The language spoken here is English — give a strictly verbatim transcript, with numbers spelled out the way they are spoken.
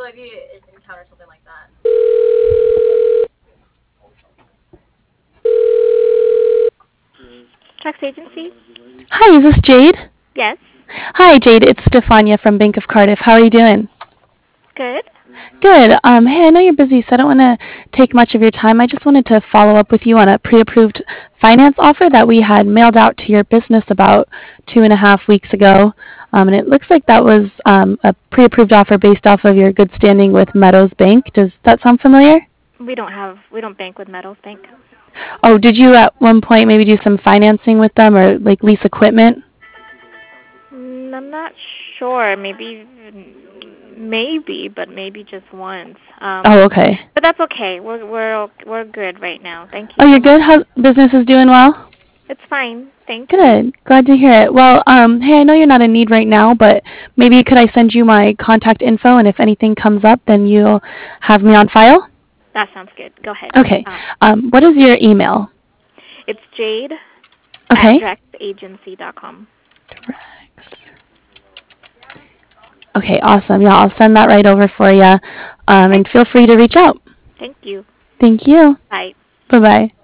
might be an encounter something like that. Tax agency? Hi, is this Jade? Yes. Hi, Jade. It's Stefania from Bank of Cardiff. How are you doing? Good. Good. Um, hey, I know you're busy, so I don't want to take much of your time. I just wanted to follow up with you on a pre-approved finance offer that we had mailed out to your business about two and a half weeks ago. Um, and it looks like that was um, a pre-approved offer based off of your good standing with Meadows Bank. Does that sound familiar? We don't have, we don't bank with Meadows Bank. Oh, did you at one point maybe do some financing with them or like lease equipment? Mm, I'm not sure. Maybe, maybe, but maybe just once. Um, Oh, okay. but that's okay. We're we're we're good right now. Thank you. Oh, so you're much. good? How business is doing well? It's fine. Thank you. Good. Glad to hear it. Well, um, hey, I know you're not in need right now, but maybe could I send you my contact info, and if anything comes up, then you'll have me on file? That sounds good. Go ahead. Okay. Um, Um, what is your email? it's Jade Okay. at drex agency dot com. Okay, awesome. Yeah, I'll send that right over for you, um, and feel free to reach out. Thank you. Thank you. Bye. Bye-bye.